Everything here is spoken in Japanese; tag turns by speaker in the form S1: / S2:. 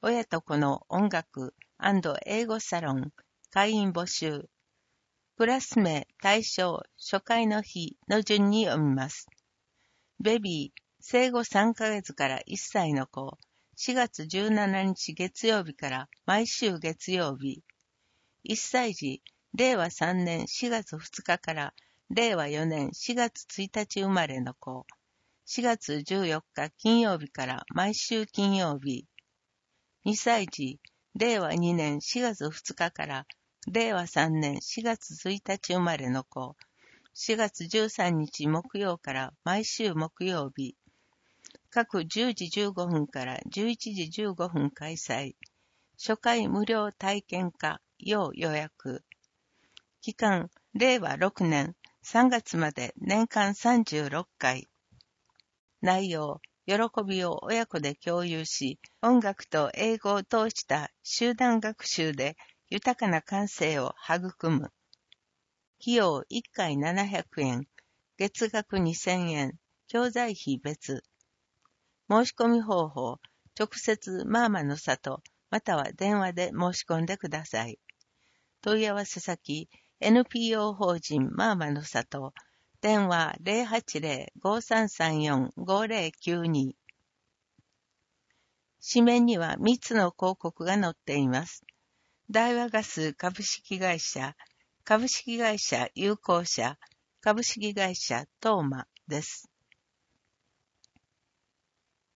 S1: 親と子の音楽&英語サロン会員募集。クラス名、対象、初回の日の順に読みます。ベビー、生後3ヶ月から1歳の子、4月17日月曜日から毎週月曜日。1歳児、令和3年4月2日から令和4年4月1日生まれの子、4月14日金曜日から毎週金曜日。2歳児、令和2年4月2日から令和3年4月1日生まれの子、4月13日木曜から毎週木曜日。各10時15分から11時15分開催。初回無料体験会要予約。期間、令和6年3月まで年間36回。内容、喜びを親子で共有し、音楽と英語を通した集団学習で豊かな感性を育む。費用1回700円、月額2000円、教材費別。申し込み方法、直接マーマの里、または電話で申し込んでください。問い合わせ先、NPO 法人マーマの里、電話 080-5334-5092。紙面には3つの広告が載っています。大和ガス株式会社、株式会社有効社、株式会社トーマです。